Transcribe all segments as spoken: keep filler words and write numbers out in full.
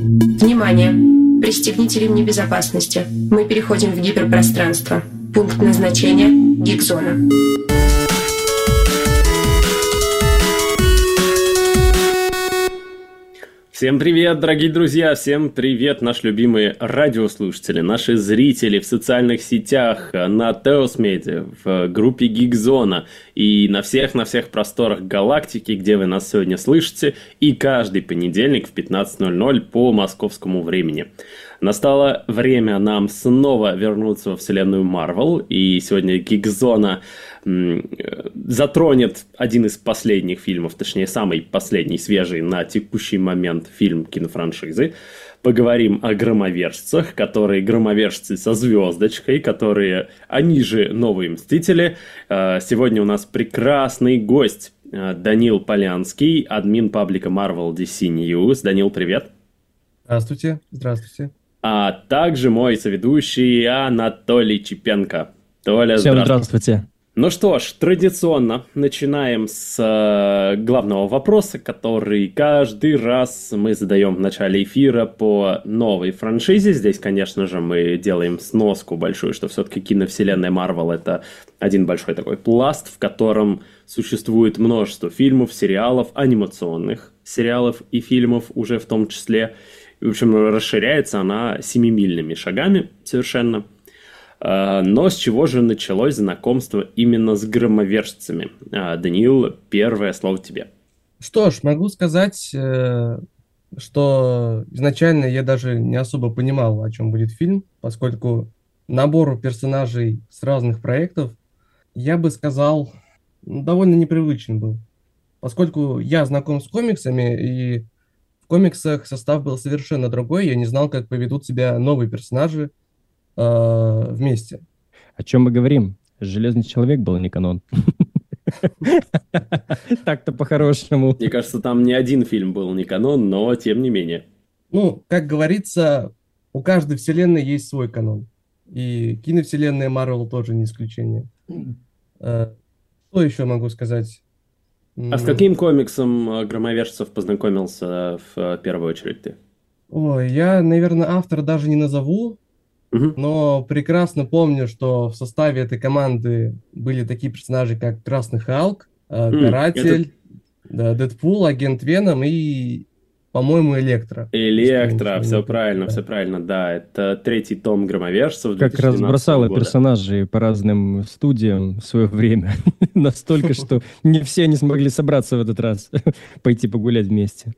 Внимание! Пристегните ремни безопасности. Мы переходим в гиперпространство. Пункт назначения – гиг-зона. Всем привет, дорогие друзья! Всем привет, наши любимые радиослушатели, наши зрители в социальных сетях, на Теос Медиа, в группе Гиг-зона и на всех, на всех просторах галактики, где вы нас сегодня слышите, и каждый понедельник в пятнадцать ноль ноль по московскому времени. Настало время нам снова вернуться во вселенную Марвел, и сегодня Гиг-зона затронет один из последних фильмов, точнее, самый последний, свежий на текущий момент фильм кинофраншизы. Поговорим о громовержцах, которые громовержцы со звездочкой, которые, они же новые Мстители. Сегодня у нас прекрасный гость Данил Полянский, админ паблика Marvel ди си News. Данил, привет. Здравствуйте, здравствуйте. А также мой соведущий Анатолий Чепенко. Толя, всем здравствуйте. здравствуйте. Ну что ж, традиционно начинаем с э, главного вопроса, который каждый раз мы задаем в начале эфира по новой франшизе. Здесь, конечно же, мы делаем сноску большую, что все-таки киновселенная Marvel — это один большой такой пласт, в котором существует множество фильмов, сериалов, анимационных сериалов и фильмов уже в том числе. В общем, расширяется она семимильными шагами совершенно. Но с чего же началось знакомство именно с громовержцами? Даниил, первое слово тебе. Что ж, могу сказать, что изначально я даже не особо понимал, о чем будет фильм, поскольку набор персонажей с разных проектов, я бы сказал, довольно непривычен был. Поскольку я знаком с комиксами, и в комиксах состав был совершенно другой, я не знал, как поведут себя новые персонажи вместе. О чем мы говорим? Железный человек был не канон. Так-то по-хорошему. Мне кажется, там не один фильм был не канон, но тем не менее. Ну, как говорится, у каждой вселенной есть свой канон. И киновселенная Marvel тоже не исключение. Что еще могу сказать? А с каким комиксом громовержцев познакомился в первую очередь ты? Ой, я, наверное, автора даже не назову. Но прекрасно помню, что в составе этой команды были такие персонажи, как Красный Халк, Каратель, mm, это... Дэдпул, Агент Веном и, по-моему, Электро. Электро, все правильно, да. все правильно, да. Это третий том громовержцев. Как раз бросала персонажей по разным студиям в свое время. Настолько, что не все не смогли собраться в этот раз, пойти погулять вместе.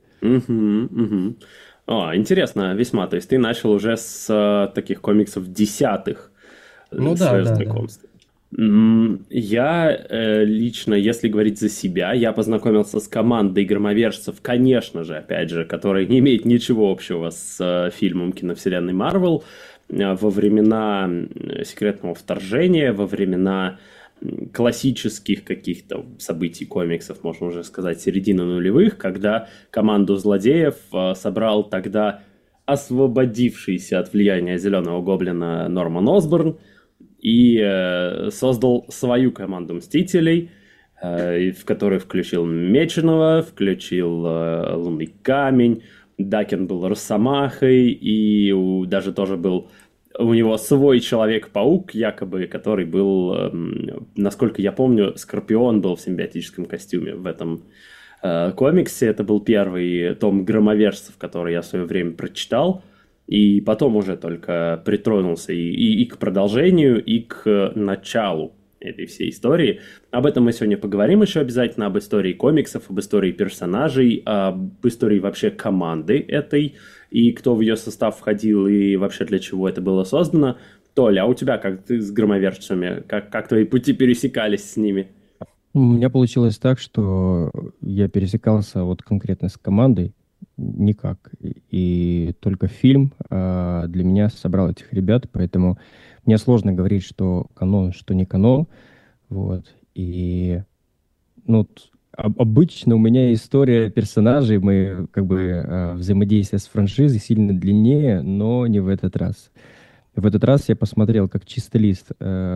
О, интересно, весьма. То есть ты начал уже с uh, таких комиксов десятых, ну, свое да, знакомство. Да, да. Я э, лично, если говорить за себя, я познакомился с командой громовержцев, конечно же, опять же, которая не имеет ничего общего с э, фильмом киновселенной Marvel, э, во времена секретного вторжения, во времена классических каких-то событий комиксов, можно уже сказать, середины нулевых, когда команду злодеев э, собрал тогда освободившийся от влияния Зеленого Гоблина Норман Осборн и э, создал свою команду Мстителей, э, в которой включил Меченого, включил э, Лунный Камень, Дакен был Росомахой, и у, даже тоже был у него свой Человек-паук, якобы, который был, насколько я помню, Скорпион был в симбиотическом костюме в этом э, комиксе. Это был первый том громовержцев, который я в свое время прочитал. И потом уже только притронулся и, и, и к продолжению, и к началу этой всей истории. Об этом мы сегодня поговорим еще обязательно, об истории комиксов, об истории персонажей, об истории вообще команды этой, и кто в ее состав входил, и вообще для чего это было создано. Толя, а у тебя как ты с громовержцами? Как, как твои пути пересекались с ними? У меня получилось так, что я пересекался вот конкретно с командой никак. И только фильм а, для меня собрал этих ребят, поэтому мне сложно говорить, что канон, что не канон. Вот. И ну, обычно у меня история персонажей, мы как бы э, взаимодействие с франшизой сильно длиннее, но не в этот раз. В этот раз я посмотрел как чистый лист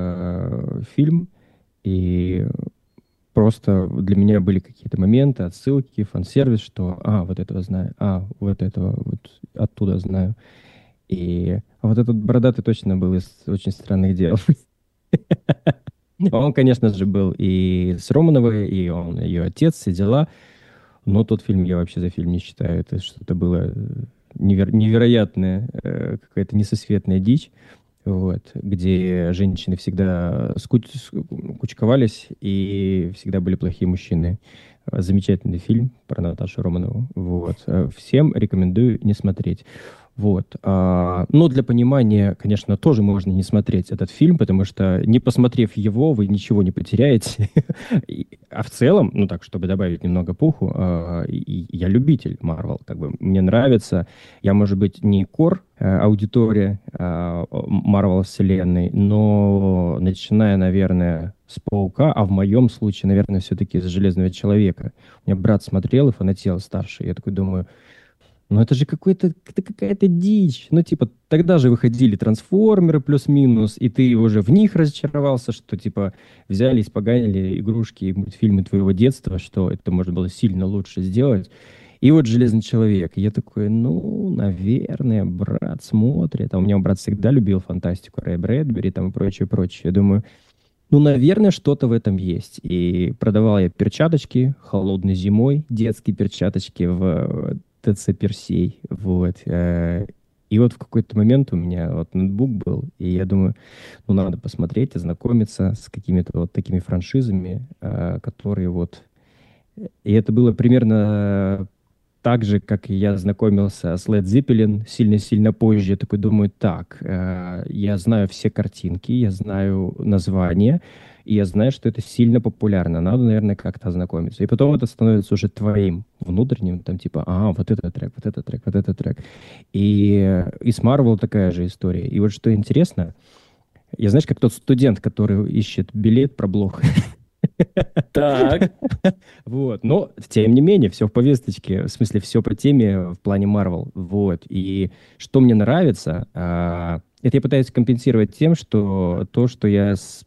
э, фильм, и просто для меня были какие-то моменты, отсылки, фан-сервис, что а, вот этого знаю, а, вот этого вот. оттуда знаю. И вот этот бородатый точно был из «Очень странных дел». Он, конечно же, был и с Романовой, и он ее отец, все дела. Но тот фильм я вообще за фильм не считаю. Это что-то было неверо- невероятное, э, какая-то несусветная дичь, вот, где женщины всегда скуч- ску- кучковались, и всегда были плохие мужчины. Э, Замечательный фильм про Наташу Романову. Вот. Э, Всем рекомендую не смотреть. Вот. А, но для понимания, конечно, тоже можно не смотреть этот фильм, потому что, не посмотрев его, вы ничего не потеряете. И- А в целом, ну так, чтобы добавить немного пуху, а, и- и я любитель Марвел, как бы мне нравится. Я, может быть, не кор э, аудитория Марвел вселенной, но начиная, наверное, с Паука, а в моем случае, наверное, все-таки с Железного человека. У меня брат смотрел и фанател старший. Я такой думаю, ну это же какой-то, это какая-то дичь. Ну типа тогда же выходили трансформеры плюс-минус, и ты уже в них разочаровался, что типа взяли, испоганили игрушки и мультфильмы твоего детства, что это можно было сильно лучше сделать. И вот «Железный человек». И я такой, ну, наверное, брат смотрит. А у меня брат всегда любил фантастику, Рэй Брэдбери там и прочее, прочее. Я думаю, ну, наверное, что-то в этом есть. И продавал я перчаточки холодной зимой, детские перчаточки в ТЦ Персей. Вот. э, И вот в какой-то момент у меня вот ноутбук был, и я думаю, ну, надо посмотреть, ознакомиться с какими-то вот такими франшизами, э, которые вот... И это было примерно так же, как и я знакомился с Led Zeppelin сильно-сильно позже. Я такой думаю, так, э, я знаю все картинки, я знаю названия, и я знаю, что это сильно популярно. Надо, наверное, как-то ознакомиться. И потом это становится уже твоим внутренним, там типа, а, вот этот трек, вот этот трек, вот этот трек. И, э, и с Marvel такая же история. И вот что интересно, я, знаешь, как тот студент, который ищет билет про блог. Так. Вот, но тем не менее, все в повесточке, в смысле, все по теме в плане Marvel. Вот, и что мне нравится, а, это я пытаюсь компенсировать тем, что то, что я с-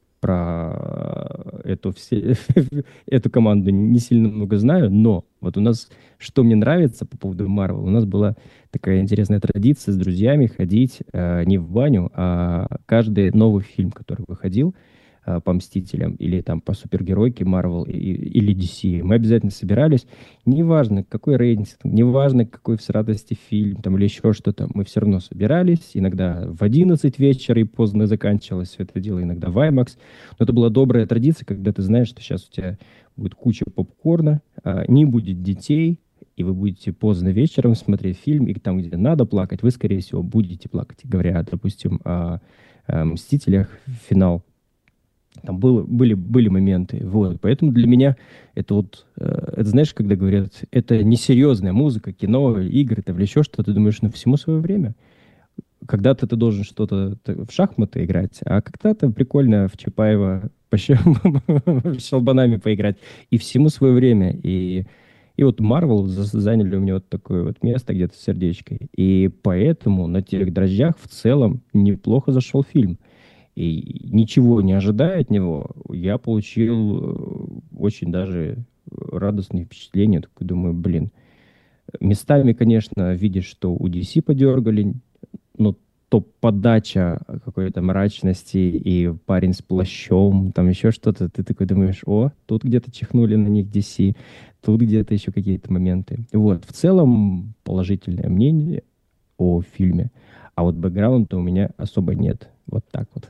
про эту, все, эту команду не сильно много знаю, но вот у нас, что мне нравится по поводу Marvel, у нас была такая интересная традиция с друзьями ходить э, не в баню, а каждый новый фильм, который выходил, э, по «Мстителям» или там по супергеройке Marvel и- или ди си. Мы обязательно собирались. Неважно, какой рейтинг, неважно, какой в радости фильм там, или еще что-то, мы все равно собирались. Иногда в одиннадцать вечера и поздно заканчивалось все это дело, иногда в IMAX. Но это была добрая традиция, когда ты знаешь, что сейчас у тебя будет куча попкорна, а, не будет детей, и вы будете поздно вечером смотреть фильм, и там, где надо плакать, вы, скорее всего, будете плакать. Говоря, допустим, о, о «Мстителях», финал. Там было, были, были моменты. Вот. Поэтому для меня это вот, э, это знаешь, когда говорят, это несерьезная музыка, кино, игры, там, или еще что-то, ты думаешь, ну, всему свое время. Когда-то ты должен что-то т- в шахматы играть, а когда-то прикольно в Чапаева по щел- щелбанами поиграть. И всему свое время. И, и вот Marvel за- заняли у меня вот такое вот место где-то с сердечкой. И поэтому на тех дрожжах в целом неплохо зашел фильм. И ничего не ожидая от него, я получил э, очень даже радостные впечатления. Такой думаю, блин, местами, конечно, видишь, что у ди си подергали, но топ-подача какой-то мрачности и парень с плащом, там еще что-то, ты такой думаешь, о, тут где-то чихнули на них ди си, тут где-то еще какие-то моменты. Вот, в целом положительное мнение о фильме, а вот бэкграунда у меня особо нет. Вот так вот.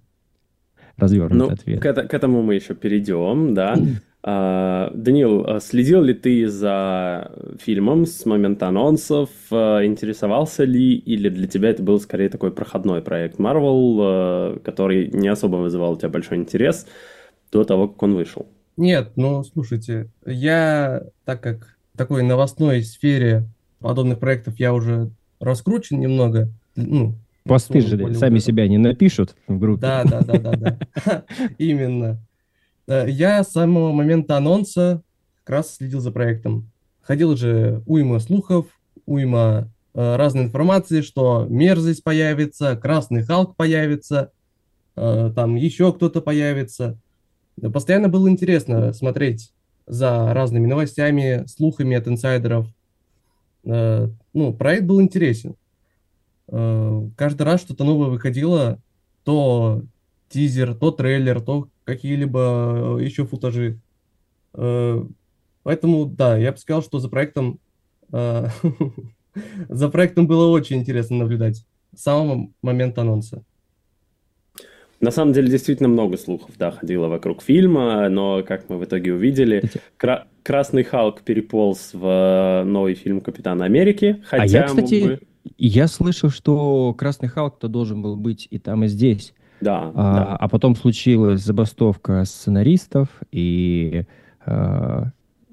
Развернутый Ну, ответ. к, это- к этому мы еще перейдем, да. А, Данил, а следил ли ты за фильмом с момента анонсов? А, Интересовался ли? Или для тебя это был скорее такой проходной проект Marvel, а, который не особо вызывал у тебя большой интерес до того, как он вышел? Нет, ну, слушайте, я, так как в такой новостной сфере подобных проектов я уже раскручен немного, ну, в Посты своем же поле вот сами этом. себя не напишут в группе. Да, да, да, да, да. Именно. Э, Я с самого момента анонса как раз следил за проектом. Ходил же уйма слухов, уйма э, разной информации, что Мерзость появится, Красный Халк появится, э, там еще кто-то появится. Да, постоянно было интересно смотреть за разными новостями, слухами от инсайдеров. Э, ну, проект был интересен. Э, каждый раз что-то новое выходило, то тизер, то трейлер, то какие-либо э, еще футажи. Э, Поэтому, да, я бы сказал, что за проектом, э, за проектом было очень интересно наблюдать с самого момента анонса. На самом деле, действительно много слухов, да, ходило вокруг фильма, но, как мы в итоге увидели, Кстати, Кра- Красный Халк переполз в новый фильм Капитана Америки, а я, хотя мог бы... кстати, я слышал, что Красный Халк-то должен был быть и там, и здесь. Да, А, да. а потом случилась забастовка сценаристов, и а,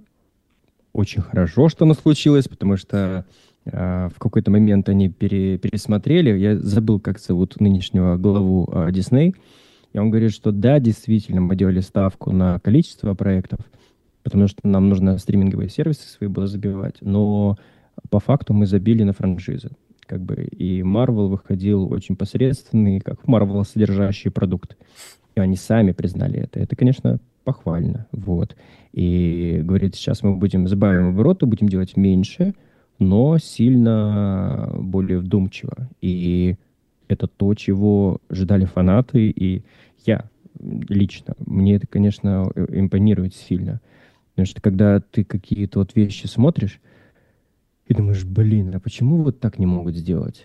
очень хорошо, что она случилась, потому что а, в какой-то момент они пере- пересмотрели. Я забыл, как зовут нынешнего главу а, Disney. И он говорит, что да, действительно, мы делали ставку на количество проектов, потому что нам нужно стриминговые сервисы свои было забивать, но по факту мы забили на франшизы. Как бы, и Marvel выходил очень посредственный, как Marvel содержащий продукт. И они сами признали это. Это, конечно, похвально. Вот. И говорит, сейчас мы будем, забавим обороты, будем делать меньше, но сильно более вдумчиво. И это то, чего ждали фанаты, и я лично. Мне это, конечно, э, импонирует сильно. Потому что когда ты какие-то вот вещи смотришь и думаешь, блин, а почему вот так не могут сделать?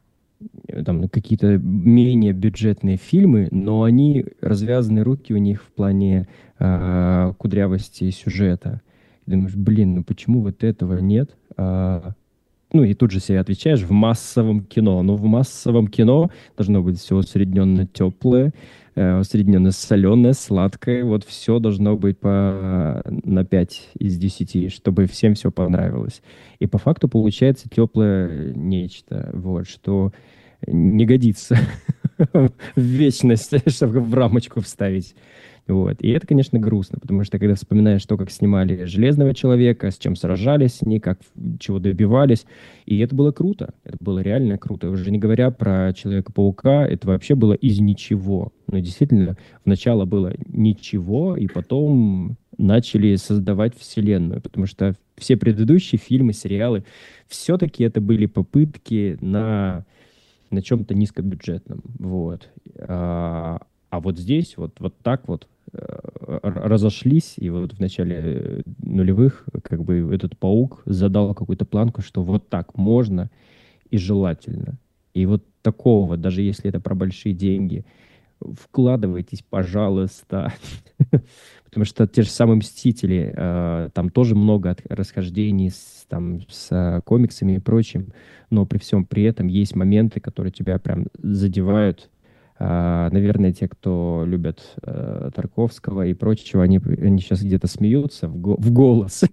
Э, Там какие-то менее бюджетные фильмы, но они развязаны руки у них в плане а, кудрявости сюжета. И думаешь, блин, ну почему вот этого нет? А, ну и тут же себе отвечаешь, в массовом кино. Ну, в массовом кино должно быть все усредненно теплое, э, усредненно соленое, сладкое. Вот все должно быть по, на пять из десяти, чтобы всем все понравилось. И по факту получается теплое нечто, вот, что не годится в вечность, чтобы в рамочку вставить. Вот. И это, конечно, грустно, потому что когда вспоминаешь то, как снимали «Железного человека», с чем сражались они, как, чего добивались, и это было круто, это было реально круто. Уже не говоря про «Человека-паука», это вообще было из ничего. Но действительно, вначале было ничего, и потом начали создавать вселенную, потому что все предыдущие фильмы, сериалы, все-таки это были попытки на, на чем-то низкобюджетном. Вот. А, а вот здесь вот, вот так вот э, разошлись, и вот в начале нулевых как бы этот паук задал какую-то планку, что вот так можно и желательно. И вот такого, даже если это про большие деньги, вкладывайтесь, пожалуйста. Потому что те же самые «Мстители», э, там тоже много от- расхождений с, там, с э, комиксами и прочим, но при всем при этом есть моменты, которые тебя прям задевают. А, наверное, те, кто любят э, Тарковского и прочего, они, они сейчас где-то смеются в, го- в голос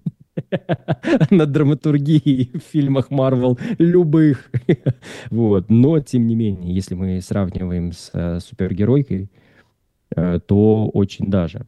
над драматургией в фильмах Марвел любых. Вот. Но, тем не менее, если мы сравниваем с э, супергеройкой, э, то очень даже.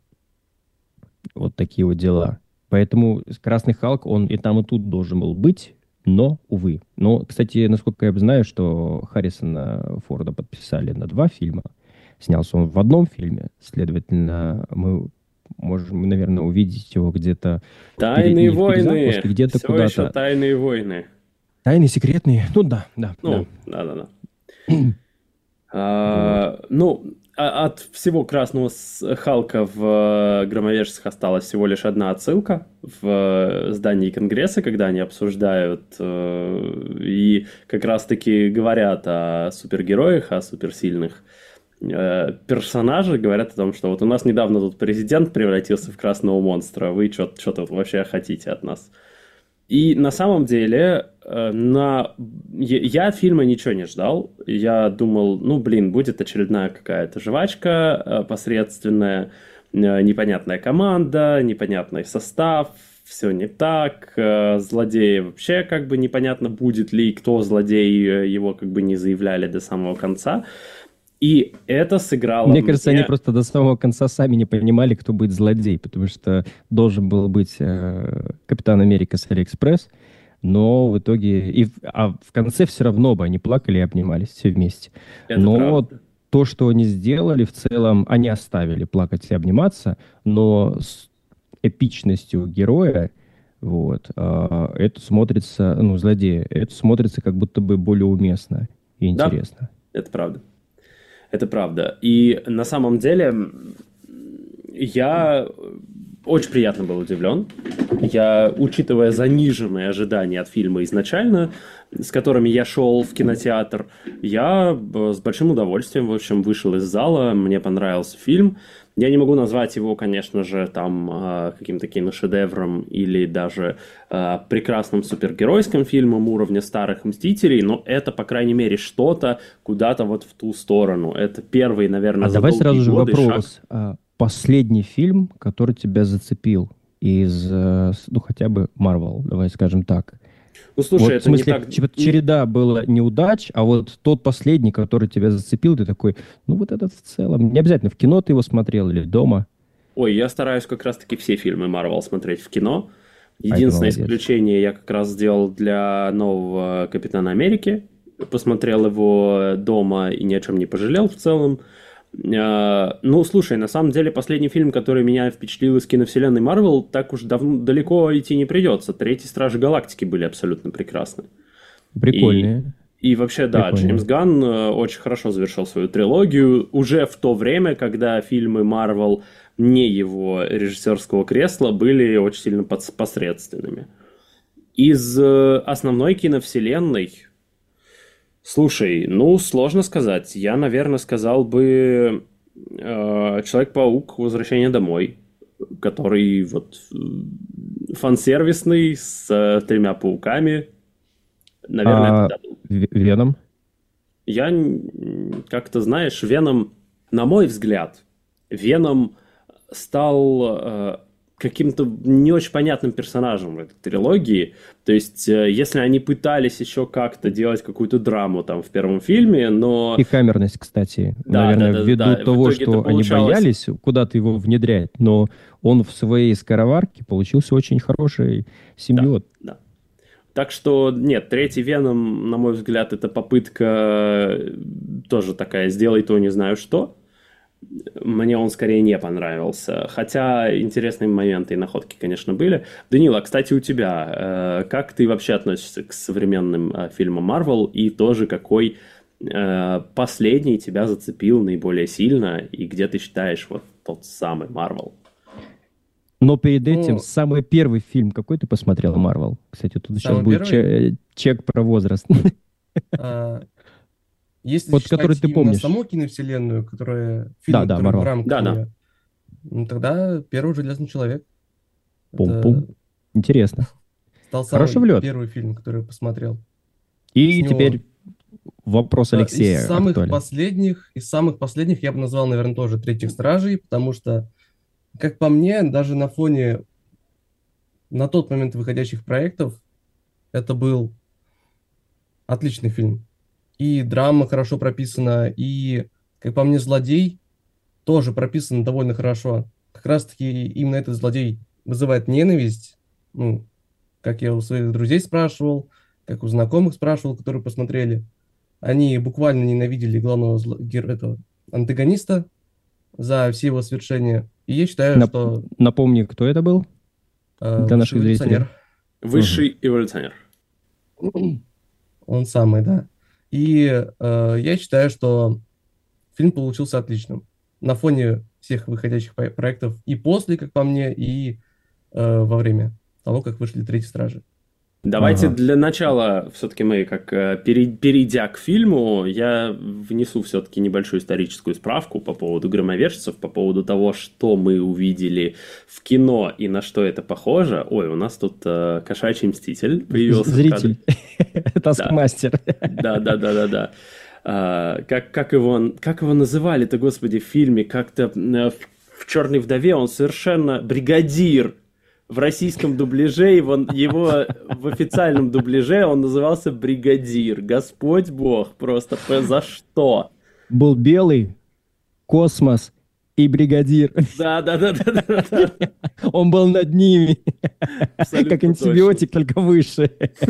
Вот такие вот дела. Поэтому Красный Халк, он и там, и тут должен был быть, но, увы. Но, кстати, насколько я знаю, что Харрисона Форда подписали на два фильма. Снялся он в одном фильме, следовательно, мы можем, наверное, увидеть его где-то впереди, Тайные не в перезапуске, войны. где-то Все еще куда-то. тайные войны. Тайные, секретные. Ну да, да, Ну, да. да-да-да. Вот. А, ну, а- от всего Красного с- Халка в э, Громовержцах осталась всего лишь одна отсылка в э, здании Конгресса, когда они обсуждают э, и как раз-таки говорят о супергероях, о суперсильных э, персонажах, говорят о том, что вот у нас недавно тут президент превратился в красного монстра, вы что тут вообще хотите от нас? И на самом деле, э, на... я я от фильма ничего не ждал. Я думал, ну, блин, будет очередная какая-то жвачка э, посредственная, э, непонятная команда, непонятный состав, все не так, э, злодеи вообще как бы непонятно, будет ли, кто злодей, э, его как бы не заявляли до самого конца. И это сыграло Мне кажется, мне... они просто до самого конца сами не понимали, кто будет злодей, потому что должен был быть э, Капитан Америка с Алиэкспресс, но в итоге... И, в- а в конце все равно бы они плакали и обнимались все вместе. Это Но правда. то, что они сделали, в целом, они оставили плакать и обниматься, но с эпичностью героя Вот. А это смотрится, ну, злодеи, это смотрится как будто бы более уместно и интересно. Да, это правда. Это правда. И на самом деле я очень приятно был удивлен. Я, учитывая заниженные ожидания от фильма изначально, с которыми я шел в кинотеатр, я с большим удовольствием, в общем, вышел из зала. Мне понравился фильм. Я не могу назвать его, конечно же, там каким-то киношедевром или даже прекрасным супергеройским фильмом уровня старых «Мстителей», но это, по крайней мере, что-то куда-то вот в ту сторону. Это первый, наверное, а за давай долгие сразу же годы вопрос. шаг. Последний фильм, который тебя зацепил из, ну, хотя бы Marvel, давай скажем так. Ну, слушай, Вот, это в смысле, не так... череда была неудач, а вот тот последний, который тебя зацепил, ты такой, ну, вот этот в целом. Не обязательно в кино ты его смотрел или дома. Ой, я стараюсь как раз-таки все фильмы Marvel смотреть в кино. А Единственное исключение я как раз сделал для нового Капитана Америки. Посмотрел его дома и ни о чем не пожалел в целом. Ну, слушай, на самом деле последний фильм, который меня впечатлил из киновселенной Marvel, так уж давно, далеко идти не придется. Третьи Стражи Галактики были абсолютно прекрасны. Прикольные. И, и вообще, да, Прикольные. Джеймс Ганн очень хорошо завершил свою трилогию. Уже в то время, когда фильмы Marvel не его режиссерского кресла были очень сильно посредственными. Из основной киновселенной... Слушай, ну, сложно сказать. Я, наверное, сказал бы э, «Человек-паук. Возвращение домой», который вот фан-сервисный, с э, тремя пауками. Наверное, а это был. Веном? Я, как-то, знаешь, Веном, на мой взгляд, Веном стал... Э, каким-то не очень понятным персонажем в этой трилогии. То есть, если они пытались еще как-то делать какую-то драму там в первом фильме, но... И камерность, кстати. Да, наверное, да, да, ввиду да. того, что получалось... они боялись куда-то его внедрять, но он в своей скороварке получился очень хороший симбиот. Да, да. Так что, нет, третий Веном, на мой взгляд, это попытка тоже такая «сделай то, не знаю что». Мне он скорее не понравился. Хотя интересные моменты и находки, конечно, были. Данила, кстати, у тебя, э, как ты вообще относишься к современным э, фильмам Marvel? И тоже какой э, последний тебя зацепил наиболее сильно? И где ты считаешь вот тот самый Marvel? Но перед этим, ну, самый первый фильм, какой ты посмотрел Marvel? Кстати, тут сейчас будет чек, чек про возраст. Если вот, считать который ты именно помнишь. саму киновселенную, которая фильм, да, да, который Marvel. в рамках да, да. нее, ну, тогда «Первый Железный человек». Пум-пум. Это... Интересно. Стал Хороший самый влет. первый фильм, который я посмотрел. И него... теперь вопрос Алексея. Из самых актуален. последних, из самых последних я бы назвал, наверное, тоже «Третьих стражей», потому что, как по мне, даже на фоне на тот момент выходящих проектов, это был отличный фильм. И драма хорошо прописана, и, как по мне, злодей тоже прописан довольно хорошо. Как раз-таки именно этот злодей вызывает ненависть. Ну, как я у своих друзей спрашивал, как у знакомых спрашивал, которые посмотрели. Они буквально ненавидели главного зло... этого антагониста за все его свершения. И я считаю, Нап- что... Напомни, кто это был? Э, для наших зрителей. Высший угу. эволюционер. Он самый, да. И э, я считаю, что фильм получился отличным. На фоне всех выходящих проектов и после, как по мне, и э, во время того, как вышли «Третьи стражи». Давайте ага. для начала, все-таки мы, как перейдя к фильму, я внесу все-таки небольшую историческую справку по поводу «Громовержцев», по поводу того, что мы увидели в кино и на что это похоже. Ой, у нас тут э, кошачий мститель появился. Зритель. Таскмастер. Да, да, да, да, да. А, как, как, его, как его называли-то, господи, в фильме? Как-то в «Черной вдове» он совершенно бригадир. В российском дубляже, его, его в официальном дубляже он назывался бригадир. Господь Бог, просто за что? Был белый, космос и бригадир. Да, да, да, да, да, да. Он был над ними. Абсолютно как антибиотик, точно. Только выше.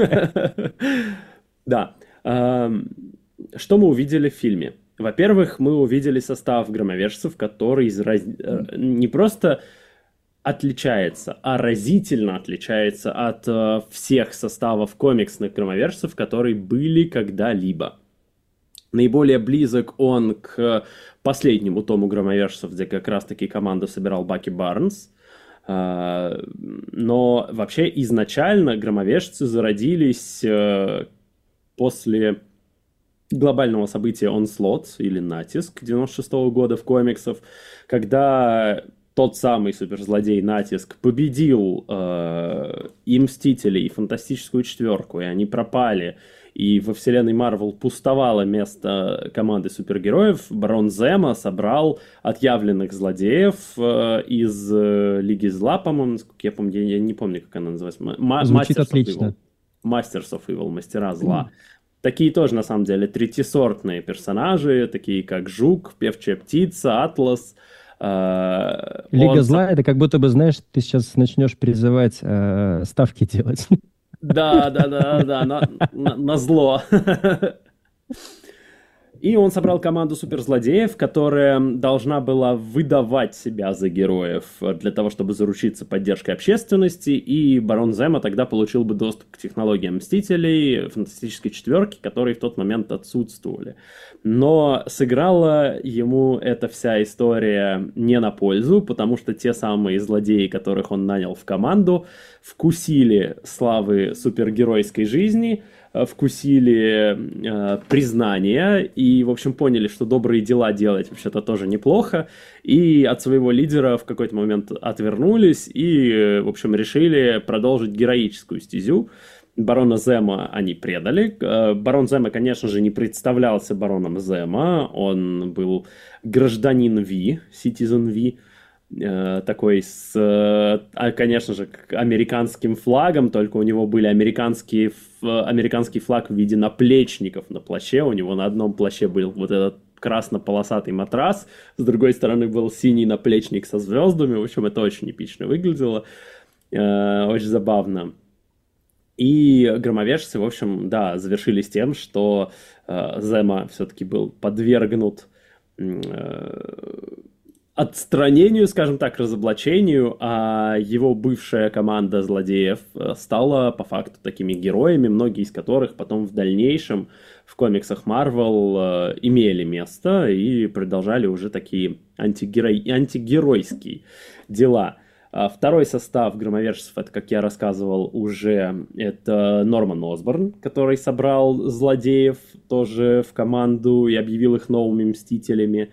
Да. Что мы увидели в фильме? Во-первых, мы увидели состав громовержцев, который из раз... не просто отличается, а разительно отличается от э, всех составов комиксных громовержцев, которые были когда-либо. Наиболее близок он к последнему тому громовержцев, где как раз-таки команду собирал Баки Барнс. Uh, но вообще изначально громовержцы зародились uh, после глобального события Onslaught или Натиск девяносто шестого года в комиксах, когда тот самый суперзлодей Натиск победил uh, и Мстителей, и Фантастическую Четверку, и они пропали, и во вселенной Марвел пустовало место команды супергероев. Барон Зема собрал отъявленных злодеев э, из э, Лиги Зла, по-моему, насколько я помню, я не помню, как она называется. М- Звучит Masters отлично. of Evil. Masters of Evil, мастера зла. Mm. Такие тоже, на самом деле, третьесортные персонажи, такие как Жук, Певчая птица, Атлас. Э, Лига он... Зла, это как будто бы, знаешь, ты сейчас начнешь призывать э, ставки делать. Да, да, да, да, на, на, на зло. И он собрал команду суперзлодеев, которая должна была выдавать себя за героев для того, чтобы заручиться поддержкой общественности, и барон Зема тогда получил бы доступ к технологиям Мстителей, Фантастической Четверки, которые в тот момент отсутствовали. Но сыграла ему эта вся история не на пользу, потому что те самые злодеи, которых он нанял в команду, вкусили славы супергеройской жизни, вкусили э, признания и, в общем, поняли, что добрые дела делать вообще-то тоже неплохо, и от своего лидера в какой-то момент отвернулись и, в общем, решили продолжить героическую стезю. Барона Зема они предали. Барон Зема, конечно же, не представлялся бароном Зема, он был гражданин Ви, Citizen Ви, такой с, конечно же, американским флагом, только у него были американские, американский флаг в виде наплечников на плаще, у него на одном плаще был вот этот красно-полосатый матрас, с другой стороны был синий наплечник со звездами, в общем, это очень эпично выглядело, очень забавно. И громовержцы, в общем, да, завершились тем, что Зема все-таки был подвергнут отстранению, скажем так, разоблачению, а его бывшая команда злодеев стала по факту такими героями, многие из которых потом в дальнейшем в комиксах Marvel имели место и продолжали уже такие антигеро... антигеройские дела. Второй состав громовержцев, это, как я рассказывал уже, это Норман Осборн, который собрал злодеев тоже в команду и объявил их новыми мстителями.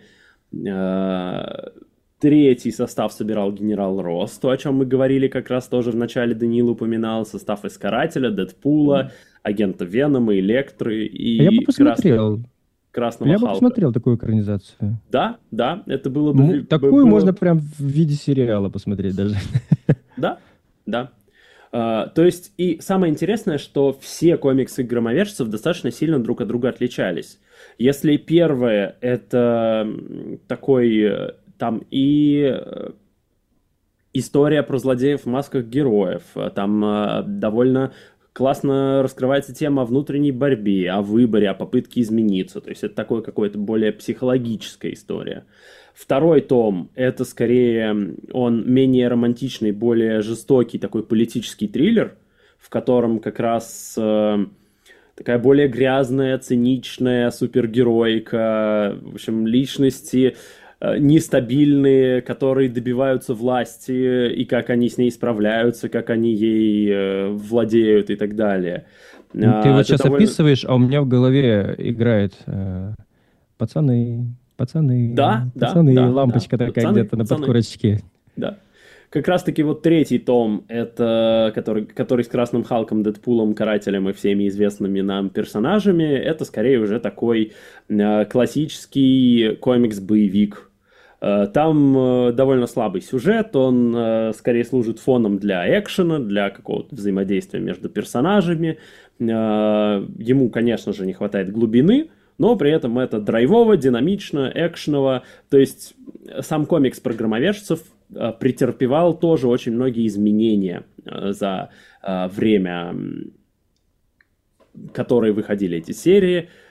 Третий состав собирал генерал Росс, то, о чем мы говорили как раз тоже в начале, Даниил упоминал, состав из Карателя, Дэдпула, mm. агента Венома, Электры и я бы посмотрел. Красного я Халка. бы посмотрел такую экранизацию. Да, да, это было бы... Ну, такую было... можно прям в виде сериала посмотреть даже. Да, да. Uh, то есть, и самое интересное, что все комиксы громовержцев достаточно сильно друг от друга отличались. Если первое — это такой, там и история про злодеев в масках героев, там uh, довольно классно раскрывается тема о внутренней борьбе, о выборе, о попытке измениться. То есть это такое какое-то более психологическая история. Второй том — это скорее он менее романтичный, более жестокий такой политический триллер, в котором как раз э, такая более грязная, циничная супергеройка, в общем, личности э, нестабильные, которые добиваются власти, и как они с ней справляются, как они ей э, владеют и так далее. Ты а, вот сейчас довольно... описываешь, а у меня в голове играет э, пацаны... Пацаны, да, пацаны, да, лампочка да. такая Пацаны, где-то на пацаны. подкорочке. Да. Как раз-таки вот третий том, это, который, который с Красным Халком, Дэдпулом, Карателем и всеми известными нам персонажами, это скорее уже такой э, классический комикс-боевик. Э, там э, довольно слабый сюжет, он э, скорее служит фоном для экшена, для какого-то взаимодействия между персонажами. Э, ему, конечно же, не хватает глубины, но при этом это драйвово, динамично, экшеново. То есть сам комикс про громовержцев э, претерпевал тоже очень многие изменения э, за э, время, которые выходили эти серии.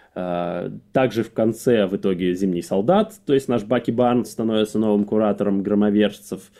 Также в конце, в итоге, Зимний солдат, то есть наш Баки Барнс становится новым куратором громовержцев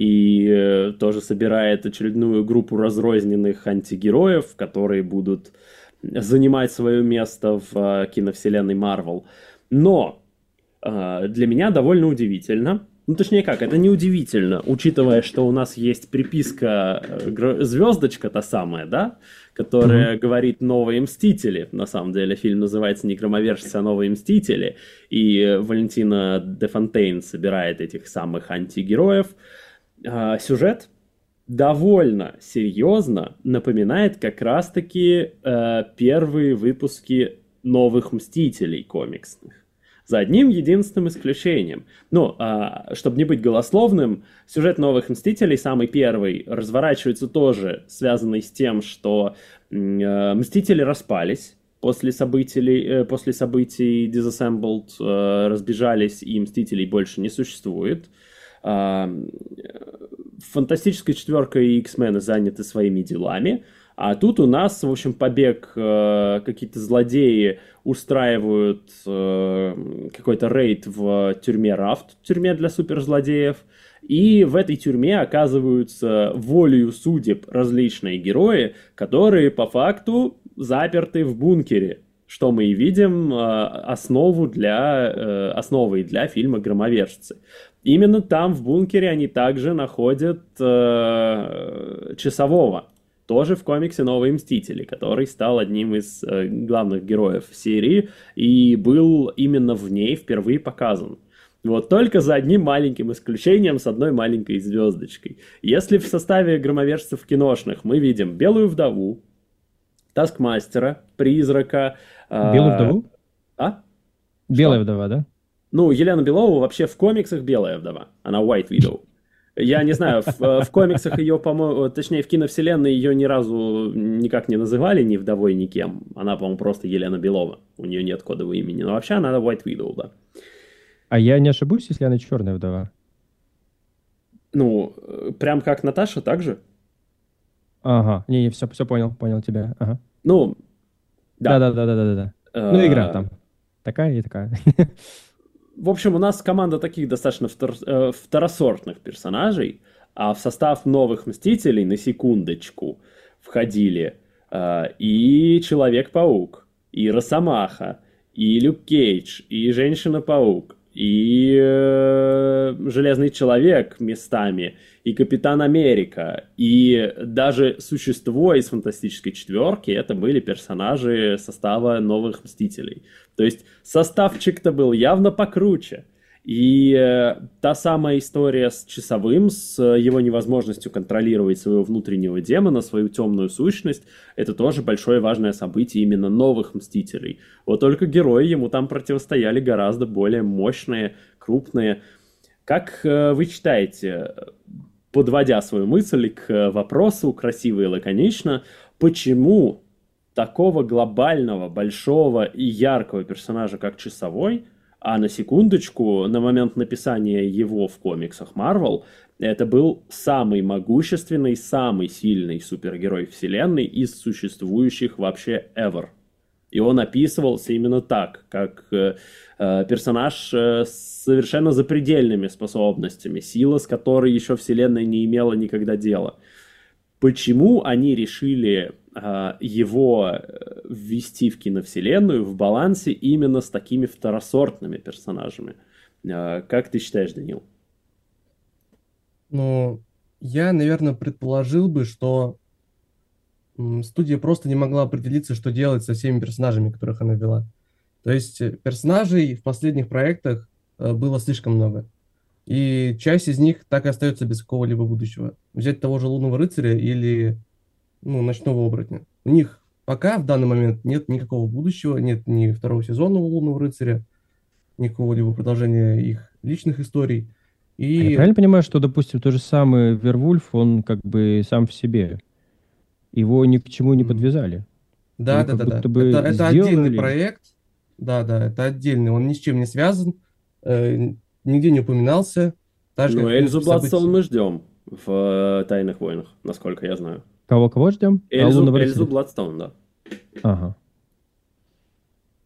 и тоже собирает очередную группу разрозненных антигероев, которые будут занимать свое место в киновселенной Марвел. Но для меня довольно удивительно, ну точнее как, это не удивительно, учитывая, что у нас есть приписка звездочка та самая, да, которая mm-hmm. говорит «Новые Мстители». На самом деле фильм называется не «Громовержцы», а «Новые Мстители». И Валентина де Фонтейн собирает этих самых антигероев. А, сюжет довольно серьезно напоминает как раз-таки э, первые выпуски «Новых Мстителей» комиксных. За одним единственным исключением. Ну, а, чтобы не быть голословным, сюжет «Новых Мстителей», самый первый, разворачивается тоже, связанный с тем, что э, Мстители распались после событий, э, после событий Disassembled, э, разбежались, и Мстителей больше не существует. Э, Фантастическая четверка и X-мены заняты своими делами. А тут у нас, в общем, побег, э, какие-то злодеи устраивают э, какой-то рейд в тюрьме Рафт, тюрьме для суперзлодеев, и в этой тюрьме оказываются волею судеб различные герои, которые по факту заперты в бункере, что мы и видим э, основу для, э, основой для фильма «Громовержцы». Именно там, в бункере, они также находят э, часового. Тоже в комиксе «Новые Мстители», который стал одним из э, главных героев серии и был именно в ней впервые показан. Вот только за одним маленьким исключением, с одной маленькой звездочкой. Если в составе громовержцев киношных мы видим Белую Вдову, Таскмастера, Призрака... Э, Белую Вдову? А? Белая Что? Вдова, да? Ну, Елена Белова вообще в комиксах Белая Вдова. Она White Widow. Я не знаю, в, в комиксах ее, по-моему, точнее, в киновселенной ее ни разу никак не называли ни вдовой, ни кем. Она, по-моему, просто Елена Белова. У нее нет кодового имени. Но вообще она White Widow, да. А я не ошибусь, если она черная вдова? Ну, прям как Наташа, так же? Ага, не, не, все, все понял, понял тебя. Ага. Ну, да. Да-да-да-да-да. Ну, игра там. Такая и такая. В общем, у нас команда таких достаточно втор- э, второсортных персонажей, а в состав новых Мстителей, на секундочку, входили э, и Человек-паук, и Росомаха, и Люк Кейдж, и Женщина-паук, и э, Железный Человек местами, и Капитан Америка, и даже Существо из Фантастической Четверки, это были персонажи состава новых Мстителей. То есть составчик-то был явно покруче. И э, та самая история с Часовым, с его невозможностью контролировать своего внутреннего демона, свою темную сущность, это тоже большое важное событие именно новых Мстителей. Вот только герои ему там противостояли гораздо более мощные, крупные. Как э, вы считаете, подводя свою мысль к вопросу, красиво и лаконично, почему такого глобального, большого и яркого персонажа, как Часовой, а на секундочку, на момент написания его в комиксах Marvel, это был самый могущественный, самый сильный супергерой вселенной из существующих вообще ever. И он описывался именно так, как э, персонаж э, с совершенно запредельными способностями, сила, с которой еще вселенная не имела никогда дела. Почему они решили э, его ввести в киновселенную в балансе именно с такими второсортными персонажами? Э, как ты считаешь, Данил? Ну, я, наверное, предположил бы, что м, студия просто не могла определиться, что делать со всеми персонажами, которых она вела. То есть э, персонажей в последних проектах э, было слишком много. И часть из них так и остается без какого-либо будущего. Взять того же Лунного Рыцаря или ну, Ночного Оборотня. У них пока в данный момент нет никакого будущего, нет ни второго сезона у Лунного Рыцаря, ни какого-либо продолжения их личных историй. А я И правильно понимаю, что, допустим, тот же самый Вервульф, он как бы сам в себе? Его ни к чему не м, подвязали? да, Его да, как да, да. будто бы Это, это отдельный сделали... проект. Да, да, это отдельный. Он ни с чем не связан, э, нигде не упоминался. Так же, Ну, как, в Эльзу принципе, Бладстоун события. мы ждем в э, «Тайных войнах», насколько я знаю. Кого-кого ждем? А Эльзу, Лунного Эльзу Рыцаря? Бладстоун, да. Ага.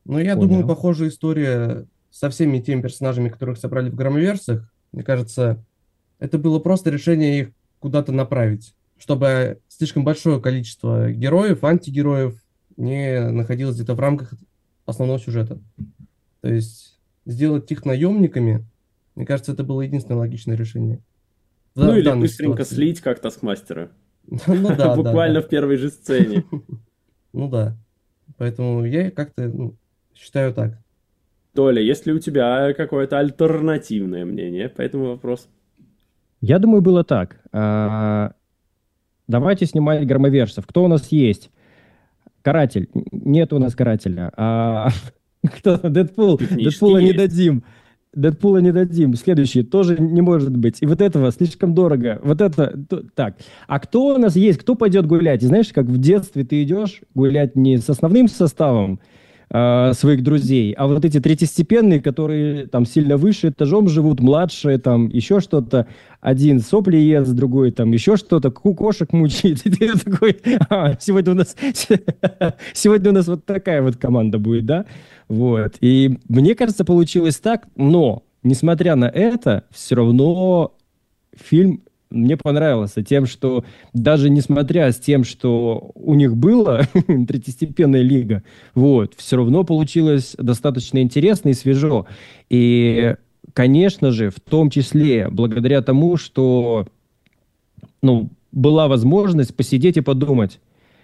Ну, я Понял. думаю, похожая история со всеми теми персонажами, которых собрали в громоверсах. Мне кажется, это было просто решение их куда-то направить, чтобы слишком большое количество героев, антигероев не находилось где-то в рамках основного сюжета. То есть сделать их наемниками, мне кажется, это было единственное логичное решение. В, Ну в или данной быстренько ситуации. слить как Таскмастера. Ну да, да, Буквально да. в первой же сцене. Ну да. Поэтому я как-то ну, считаю так. Толя, есть ли у тебя какое-то альтернативное мнение по этому вопросу? Я думаю, было так. А, давайте снимать громоверцев. Кто у нас есть? Каратель. Н- Нет у нас карателя. А, кто? Дэдпул. Технически Дэдпула не есть. дадим. Дэдпула не дадим. Следующий тоже не может быть. И вот этого слишком дорого. Вот это... то- так. А кто у нас есть? Кто пойдет гулять? И знаешь, как в детстве ты идешь гулять не с основным составом а, своих друзей, а вот эти третьестепенные, которые там сильно выше этажом живут, младшие, там еще что-то. Один сопли ест, другой там еще что-то, ку- кошек мучает. И ты такой, «А, сегодня у нас сегодня у нас вот такая вот команда будет, да? Вот. И мне кажется, получилось так, но, несмотря на это, все равно фильм мне понравился тем, что даже несмотря с тем, что у них было третьестепенная лига, вот, все равно получилось достаточно интересно и свежо. И, конечно же, в том числе благодаря тому, что, ну, была возможность посидеть и подумать,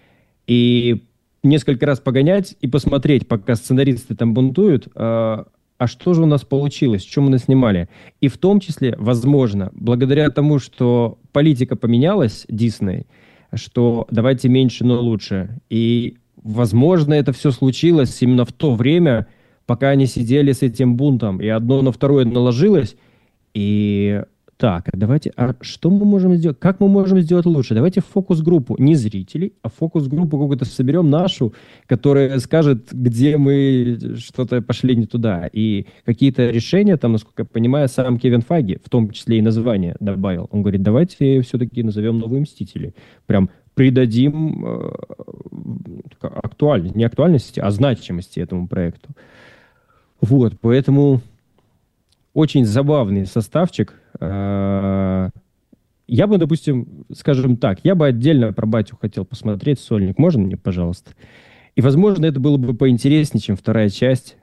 и несколько раз погонять и посмотреть, пока сценаристы там бунтуют, а, а что же у нас получилось, что мы наснимали. И в том числе, возможно, благодаря тому, что политика поменялась, Дисней, что давайте меньше, но лучше. И, возможно, это все случилось именно в то время, пока они сидели с этим бунтом, и одно на второе наложилось, и так, а давайте, а что мы можем сделать? Как мы можем сделать лучше? Давайте фокус-группу, не зрителей, а фокус-группу какую-то соберем нашу, которая скажет, где мы что-то пошли не туда. И какие-то решения, там, насколько я понимаю, сам Кевин Файги, в том числе и название добавил. Он говорит, давайте все-таки назовем «Новые Мстители». Прям придадим э, актуальность, не актуальности, а значимости этому проекту. Вот, поэтому очень забавный составчик. Э, Я бы, допустим, скажем так, я бы отдельно про батю хотел посмотреть. Сольник, можно мне, пожалуйста? И, возможно, это было бы поинтереснее, чем вторая часть.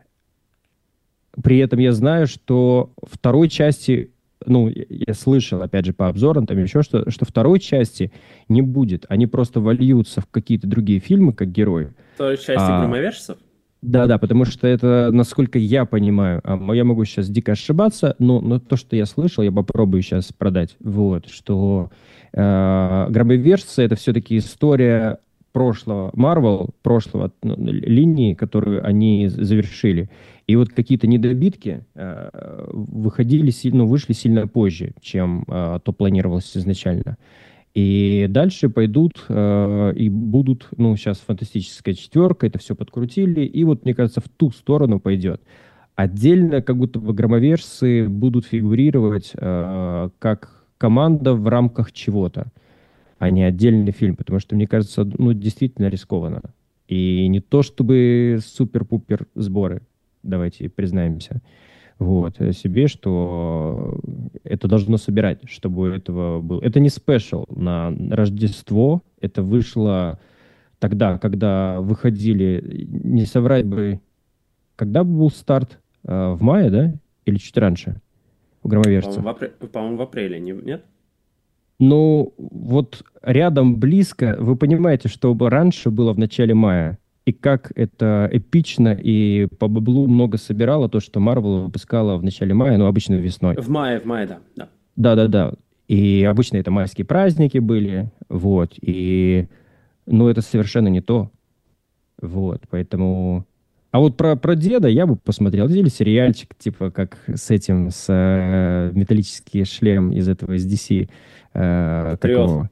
При этом я знаю, что второй части, ну, я я слышал, опять же, по обзорам, там еще что, что второй части не будет. Они просто вольются в какие-то другие фильмы, как герои. То есть части А, громовержцев? Да-да, потому что это, насколько я понимаю, а я могу сейчас дико ошибаться, но, но то, что я слышал, я попробую сейчас продать, вот, что э, «Громовержцы» — это все-таки история прошлого Marvel, прошлого ну, линии, которую они завершили. И вот какие-то недобитки э, выходили сильно, вышли сильно позже, чем э, то планировалось изначально. И дальше пойдут э, и будут, ну, сейчас фантастическая четверка, это все подкрутили, и вот, мне кажется, в ту сторону пойдет. Отдельно, как будто бы громовержцы будут фигурировать э, как команда в рамках чего-то, а не отдельный фильм, потому что, мне кажется, ну, действительно рискованно. И не то чтобы супер-пупер сборы, давайте признаемся. Вот, э, себе, что это должно собирать, чтобы у этого был. Это не спешл на Рождество, это вышло тогда, когда выходили, не соврать бы, когда был старт? Э, в мае, да? Или чуть раньше? У По-моему, громовержцев. в, апре- по-моему, в апреле, не- нет? Ну, вот рядом, близко, вы понимаете, что бы раньше было в начале мая, и как это эпично и по баблу много собирало то, что Marvel выпускала в начале мая, ну, обычно весной. В мае, в мае, да. да. Да-да-да. И обычно это майские праздники были, вот, и, ну, это совершенно не то, вот, поэтому... А вот про, про деда я бы посмотрел, или сериальчик, типа, как с этим, с э, металлический шлем из этого, из ди си, э, как Патриот. его?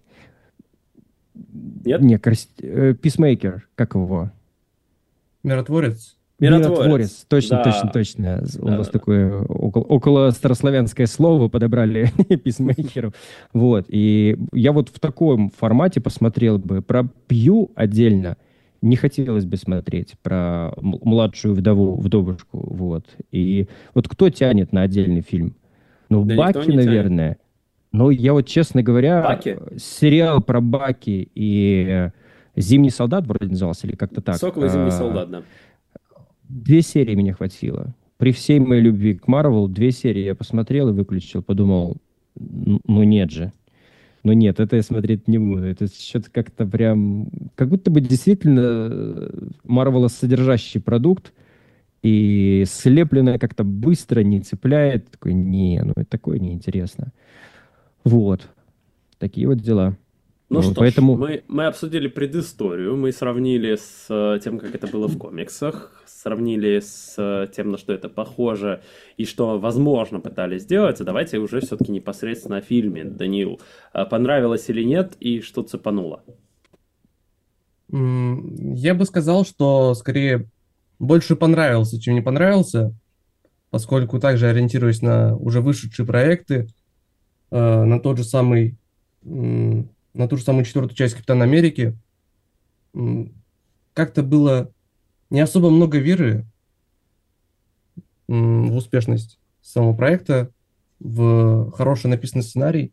Нет? Не, крас- э, Писмейкер, как его? Миротворец. Миротворец. Точно, Да. точно, точно. У Да, нас да, да. такое около, около старославянское слово подобрали писмейкеру. Вот. И я вот в таком формате посмотрел бы. Про Пью отдельно. не хотелось бы смотреть про м- младшую вдову, вдовушку, вот. И вот кто тянет на отдельный фильм? Ну, Да никто Баки, не тянет. наверное. Но я вот, честно говоря, Баки? э, сериал про Баки и э, «Зимний солдат» вроде назывался, или как-то так. Соковый зимний а, солдат, да. Две серии мне хватило. При всей моей любви к Марвел, две серии я посмотрел и выключил, подумал, «Н- ну нет же. Ну нет, это я смотреть не буду. Это что-то как-то прям... Как будто бы действительно Марвела содержащий продукт, и слепленное как-то быстро не цепляет. Такой, не, ну это такое неинтересно. Вот. Такие вот дела. Ну Вот, что поэтому... ж, мы, мы обсудили предысторию, мы сравнили с э, тем, как это было в комиксах, сравнили с э, тем, на что это похоже и что, возможно, пытались сделать. А давайте уже все-таки непосредственно о фильме. Даниил, э, понравилось или нет и что цепануло? М, Я бы сказал, что скорее больше понравился, чем не понравился, поскольку также ориентируясь на уже вышедшие проекты, э, на тот же самый, м, на ту же самую четвертую часть Капитана Америки, м, как-то было не особо много веры м, в успешность самого проекта, в хороший написанный сценарий.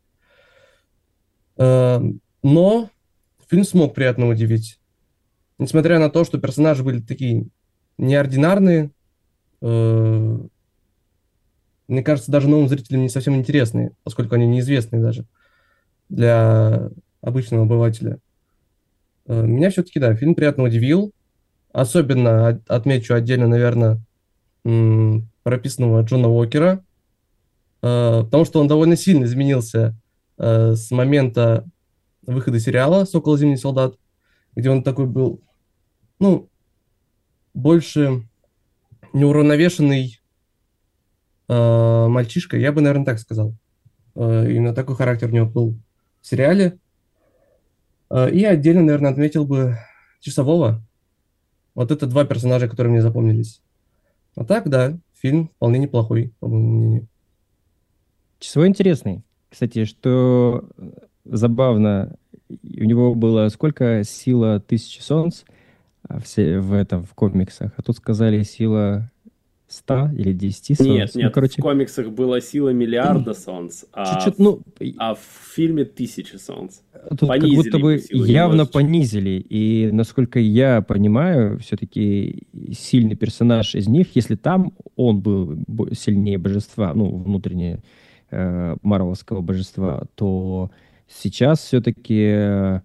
Э, Но фильм смог приятно удивить. Несмотря на то, что персонажи были такие неординарные, э, мне кажется, даже новым зрителям не совсем интересные, поскольку они неизвестные даже для обычного обывателя. Э, Меня все-таки, да, фильм приятно удивил. Особенно от- отмечу отдельно, наверное, м, прописанного Джона Уокера, э, потому что он довольно сильно изменился э, с момента выхода сериала «Сокол и Зимний солдат», где он такой был, ну, больше неуравновешенный э, мальчишка, я бы, наверное, так сказал. Э, именно такой характер у него был в сериале. Э, и отдельно, наверное, отметил бы Часового. Вот это два персонажа, которые мне запомнились. А так, да, фильм вполне неплохой, по моему мнению. Часовой интересный. Кстати, что э, забавно, у него было сколько? Сила тысячи солнц а, все в этом, в комиксах. А тут сказали сила ста или десяти солнц. Нет, Ну, нет, в короче, комиксах была сила миллиарда солнц, а чуть-чуть, в, ну, и- а в фильме тысячи солнц. тут как Понизили будто его бы силу явно немножечко. понизили. И, насколько я понимаю, все-таки сильный персонаж из них, если там он был бо- сильнее божества, ну, внутреннее э, марвелского божества, то сейчас все-таки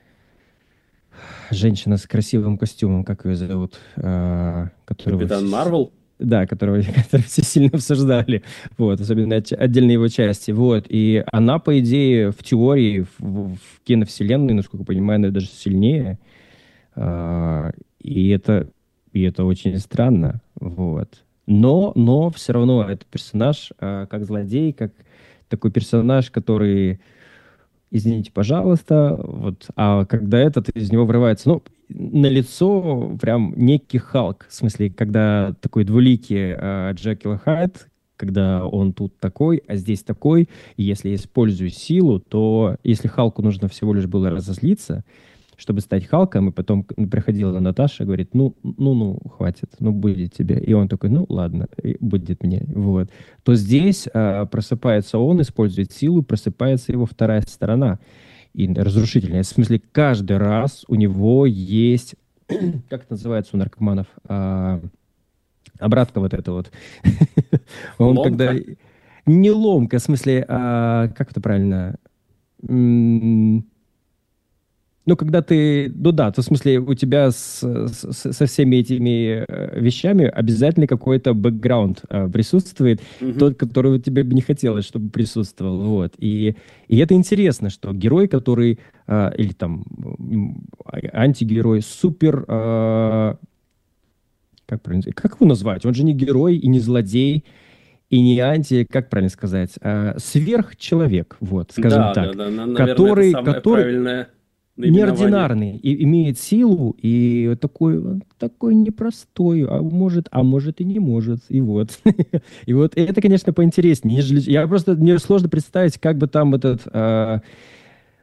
женщина с красивым костюмом, как ее зовут, э, которого Капитан все, Марвел? да, которого, которого все сильно обсуждали, вот, особенно отч- отдельные его части, вот, и она, по идее, в теории, в, в киновселенной, насколько я понимаю, она даже сильнее, а, и это, и это очень странно, вот. Но, но все равно это персонаж, а, как злодей, как такой персонаж, который извините, пожалуйста, вот, а когда этот из него врывается, ну, на лицо прям некий Халк, в смысле, когда такой двуликий э, Джекил и Хайд, когда он тут такой, а здесь такой, и если я использую силу, то если Халку нужно всего лишь было разозлиться, чтобы стать Халком, и потом к- приходила Наташа и говорит, ну, ну, ну, хватит, ну, будет тебе. И он такой, ну, ладно, и будет мне, вот. То здесь а, просыпается он, использует силу, просыпается его вторая сторона, и разрушительная. В смысле, каждый раз у него есть, как это называется у наркоманов, А, обратка вот эта вот. Он когда... Ломка? Не ломка, в смысле, а, как это правильно? М, Ну, когда ты, ну да, то в смысле у тебя с, с- со всеми этими э, вещами обязательно какой-то бэкграунд э, присутствует, Мгм. тот, который тебе бы не хотелось, чтобы присутствовал, вот. И, и это интересно, что герой, который, э, или там м, а- антигерой, супер, э, как правильно, сказать? Как его назвать? Он же не герой и не злодей, и не анти, как правильно сказать, э, сверхчеловек, вот, скажем Да, да, так, да, на- наверное, это который, самое который правильное наименование. неординарный и имеет силу, и такой, такой непростой, а может, а может и не может, и вот. И вот это, конечно, поинтереснее, нежели... Я просто, мне сложно представить, как бы там этот... а,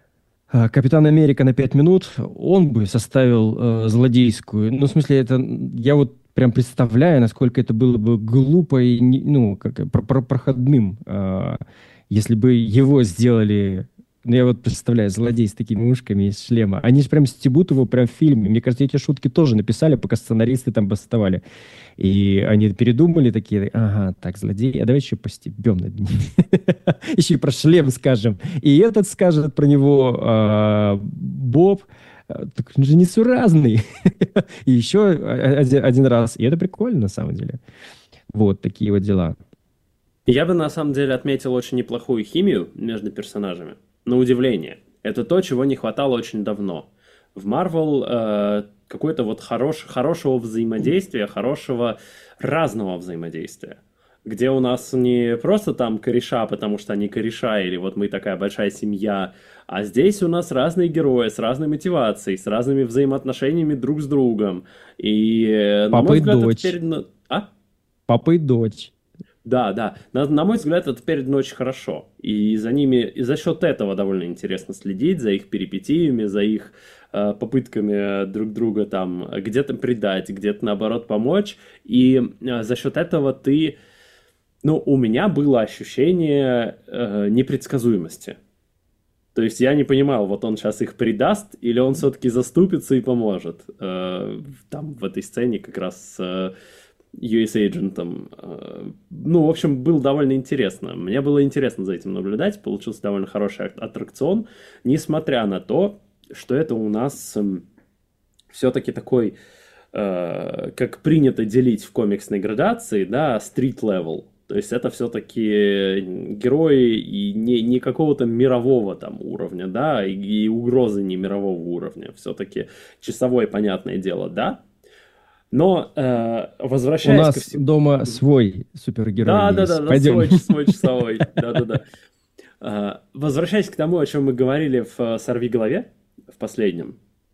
э, Капитан Америка на пять минут, он бы составил э, злодейскую. Ну, в смысле, это я вот прям представляю, насколько это было бы глупо и, не- ну, как, про- про- проходным, э, если бы его сделали. Ну, я вот представляю, злодей с такими ушками из шлема. Они же прям стебут его прям в фильме. Мне кажется, эти шутки тоже написали, пока сценаристы там бастовали. И они передумали такие, ага, так, злодей, а давай еще постебем над ним. Еще и про шлем скажем. И этот скажет про него а, Боб, а, так он же несуразный. И еще один, один раз. И это прикольно, на самом деле. Вот такие вот дела. Я бы на самом деле отметил очень неплохую химию между персонажами. На удивление. Это то, чего не хватало очень давно. В Marvel э, какое-то вот хорош, хорошего взаимодействия, хорошего разного взаимодействия. Где у нас не просто там кореша, потому что они кореша, или вот мы такая большая семья, а здесь у нас разные герои с разной мотивацией, с разными взаимоотношениями друг с другом. И, э, на Папа мой и взгляд, это дочь. теперь... на- А? Папа и дочь. Да, да. На, на мой взгляд, это передано очень хорошо. И за ними, и за счет этого довольно интересно следить, за их перипетиями, за их э, попытками друг друга там где-то предать, где-то наоборот помочь. И э, за счет этого ты... Ну, у меня было ощущение э, непредсказуемости. То есть я не понимал, вот он сейчас их предаст, или он все-таки заступится и поможет. Э, там в этой сцене как раз с э, ю эс агентом. Э, ну, в общем, было довольно интересно. Мне было интересно за этим наблюдать. Получился довольно хороший ат- аттракцион, несмотря на то, что это у нас э, все-таки такой, э, как принято делить в комиксной градации, да, street-level. То есть это все-таки герои и не, не какого-то мирового там уровня, да, и, и угрозы не мирового уровня. Все-таки часовое, понятное дело, да. Но э, У возвращаясь ко нас всему... дома свой супергерой Да, да, есть. да, да, Пойдем. свой, свой часовой. Да, да, да. Э, Возвращаясь к тому, о чем мы говорили в э, «Сорви голове», в последнем,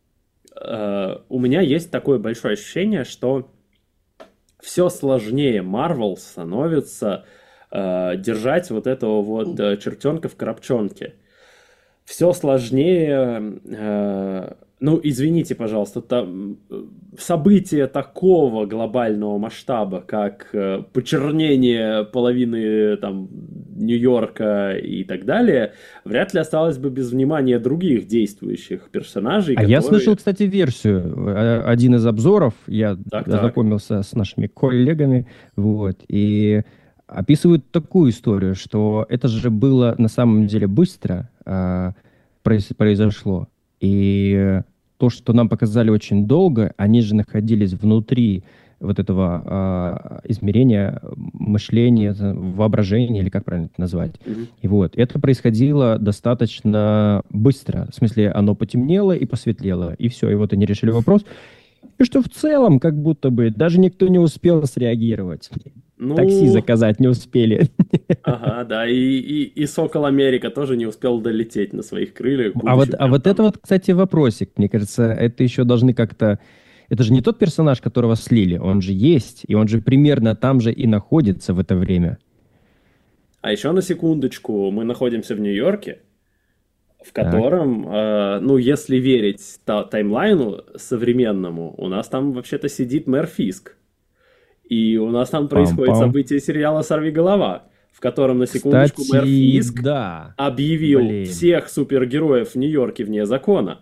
э, у меня есть такое большое ощущение, что все сложнее Marvel становится э, держать вот этого вот э, чертенка в коробчонке. Все сложнее, э, ну, извините, пожалуйста, там, э, события такого глобального масштаба, как э, почернение половины там Нью-Йорка и так далее, вряд ли осталось бы без внимания других действующих персонажей, А я которые... слышал, кстати, версию. Э, Один из обзоров, я Так, так. ознакомился с нашими коллегами, вот, и описывают такую историю, что это же было на самом деле быстро а, произ- произошло. И то, что нам показали очень долго, они же находились внутри вот этого а, измерения мышления, воображения, или как правильно это назвать. Мгм. И вот, это происходило достаточно быстро. В смысле, оно потемнело и посветлело, и все, и вот они решили вопрос. И что в целом, как будто бы, даже никто не успел среагировать. Ну, Такси заказать не успели. ага, да, и, и, и Сокол Америка тоже не успел долететь на своих крыльях. А вот, будучи а прям вот там. это вот, кстати, вопросик. Мне кажется, это еще должны как-то... Это же не тот персонаж, которого слили. Он же есть, и он же примерно там же и находится в это время. А еще на секундочку, мы находимся в Нью-Йорке, в Так. котором, э, ну, если верить та- таймлайну современному, у нас там вообще-то сидит мэр Фиск. И у нас там происходит Пам-пам. событие сериала «Сорви голова», в котором, на секундочку, мэр Кстати, Фиск да. объявил Блин. всех супергероев в Нью-Йорке вне закона.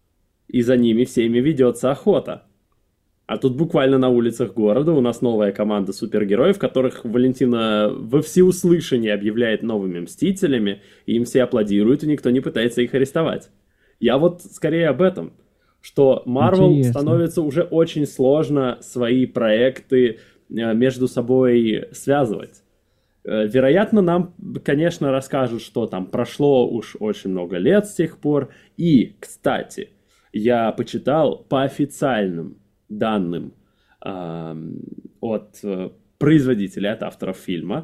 И за ними всеми ведется охота. А тут буквально на улицах города у нас новая команда супергероев, которых Валентина во всеуслышание объявляет новыми Мстителями, и им все аплодируют, и никто не пытается их арестовать. Я вот скорее об этом, что Marvel Интересно. становится уже очень сложно свои проекты э, между собой связывать. Э, Вероятно, нам, конечно, расскажут, что там прошло уж очень много лет с тех пор. И, кстати, я почитал по официальным данным эм, от э, производителя, от авторов фильма,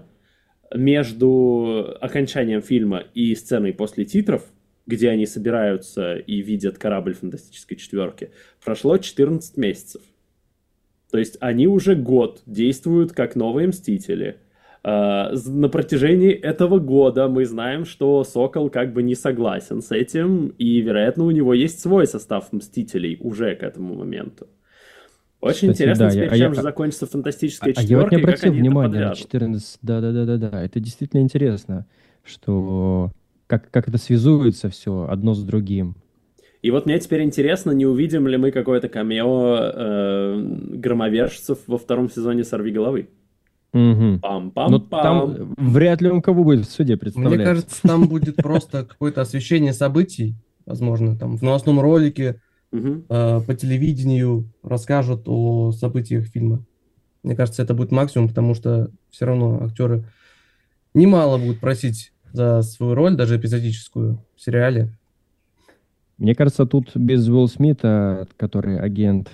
между окончанием фильма и сценой после титров, где они собираются и видят корабль фантастической четверки, прошло четырнадцать месяцев. То есть они уже год действуют как новые Мстители. Э, на протяжении этого года мы знаем, что Сокол как бы не согласен с этим, и, вероятно, у него есть свой состав Мстителей уже к этому моменту. Очень Кстати, интересно да, теперь, я- а чем я- же закончится фантастическая А я вот четверка, не и как обратил они это внимания на подвяжут. четырнадцать. Да-да-да-да-да. Это действительно интересно, что как, как это связуется все одно с другим. И вот мне теперь интересно, не увидим ли мы какое-то камео э, громовержцев во втором сезоне «Сорвиголовы». Мгм. Пам-пам-пам. Но там вряд ли он кого будет в суде представлять. Мне кажется, там будет просто какое-то освещение событий, возможно, там в новостном ролике, Мгм. э, по телевидению расскажут о событиях фильма. Мне кажется, это будет максимум, потому что все равно актеры немало будут просить за свою роль, даже эпизодическую, в сериале. Мне кажется, тут без Уилла Смита, который агент,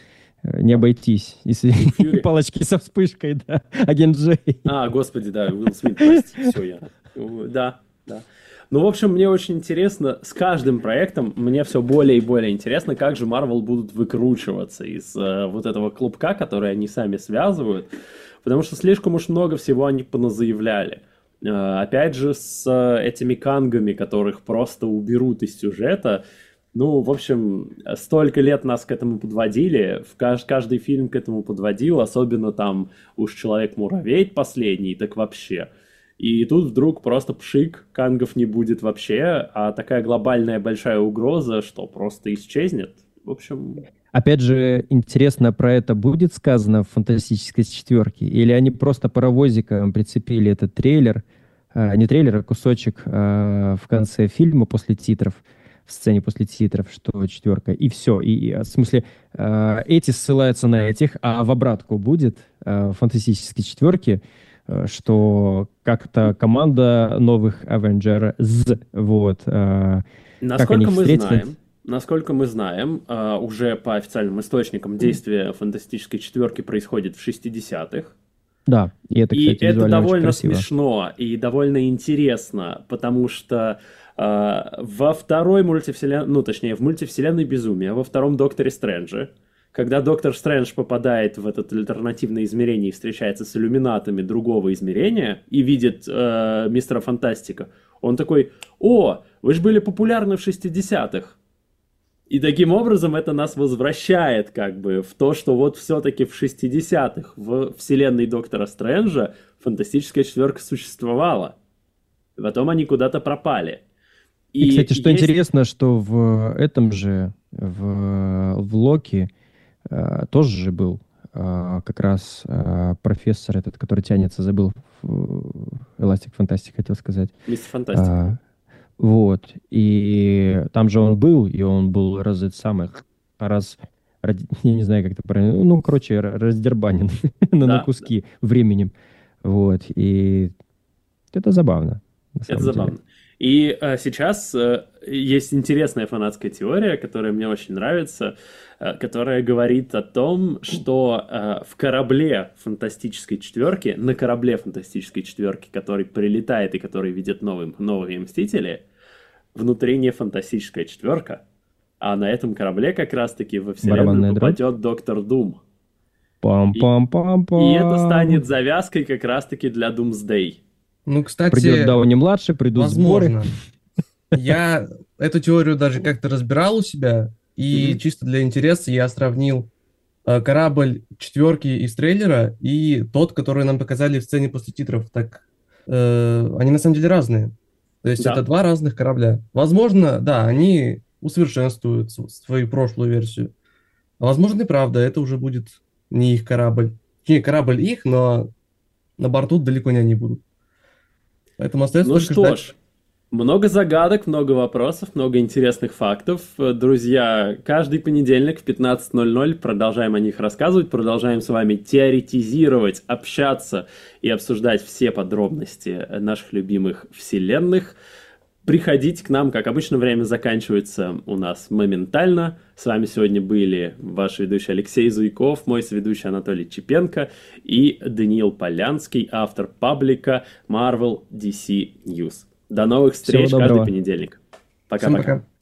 э, не обойтись. Если Фьюри. палочки со вспышкой, да. Агент Джей. А, господи, да, Уилл Смит, прости, все я. Ну, Да, да. Ну, в общем, мне очень интересно, с каждым проектом мне все более и более интересно, как же Marvel будут выкручиваться из э, вот этого клубка, который они сами связывают, потому что слишком уж много всего они поназаявляли. Э, опять же, с э, этими кангами, которых просто уберут из сюжета. Ну, в общем, столько лет нас к этому подводили, в каж- каждый фильм к этому подводил, особенно там уж «Человек-муравей» последний, так вообще. И тут вдруг просто пшик, кангов не будет вообще, а такая глобальная большая угроза, что просто исчезнет. В общем, Опять же, интересно, про это будет сказано в «Фантастической четверке»? Или они просто паровозиком прицепили этот трейлер, а, не трейлер, а кусочек а, в конце фильма после титров, в сцене после титров, что четверка, и все. И, и, в смысле, а, эти ссылаются на этих, а в обратку будет а, в «Фантастической четверке», а, что как-то команда новых Avengers, вот, а, как они насколько мы встретились. знаем, насколько мы знаем, а, уже по официальным источникам действие «Фантастической четверки» происходит в шестидесятых. Да, и это, И кстати, это визуально очень довольно красиво. смешно и довольно интересно, потому что э, во второй мультивселенной, ну точнее в мультивселенной Безумия, во втором Докторе Стрэнджа, когда Доктор Стрэндж попадает в это альтернативное измерение и встречается с иллюминатами другого измерения и видит э, Мистера Фантастика, он такой: «О, вы же были популярны в шестидесятых». И таким образом это нас возвращает как бы в то, что вот все-таки в шестидесятых в вселенной Доктора Стрэнджа фантастическая четверка существовала. Потом они куда-то пропали. И, кстати, что есть- интересно, что в этом же, в, в Локи э, тоже же был э, как раз э, профессор этот, который тянется, забыл, Эластик Фантастик, хотел сказать. Мистер Фантастик. А, вот. И там же он был, и он был раз это самое, раз, ради- я не знаю, как это правильно, ну, короче, р- раздербанен на, на Да, куски временем. Вот. И это забавно. на Это самом деле. забавно. И э, сейчас э, есть интересная фанатская теория, которая мне очень нравится, э, которая говорит о том, что э, в корабле фантастической четверки, на корабле фантастической четверки, который прилетает и который видит новые, новые Мстители, внутри не фантастическая четверка, а на этом корабле как раз-таки во вселенную Барабанная дробь? попадет Доктор Дум. Пам-пам-пам-пам. И это станет завязкой как раз-таки для Doomsday. Ну, кстати, Придет Дауни-младший, придут возможно. сборы. Я эту теорию даже как-то разбирал у себя, и Мгм. чисто для интереса я сравнил э, корабль четверки из трейлера и тот, который нам показали в сцене после титров. Так э, они на самом деле разные. То есть Да. это два разных корабля. Возможно, да, они усовершенствуют св- свою прошлую версию. А возможно и правда, это уже будет не их корабль. Точнее, корабль их, но на борту далеко не они будут. Поэтому остается Ну только что ждать. ж, много загадок, много вопросов, много интересных фактов. Э, Друзья, каждый понедельник в пятнадцать ноль ноль продолжаем о них рассказывать, продолжаем с вами теоретизировать, общаться и обсуждать все подробности наших любимых вселенных. Приходите к нам, как обычно, время заканчивается у нас моментально. С вами сегодня были ваш ведущий Алексей Зуйков, мой соведущий Анатолий Чепенко и Даниил Полянский, автор паблика Marvel ди си News. До новых встреч Всего каждый доброго. понедельник. Всем Пока-пока. пока.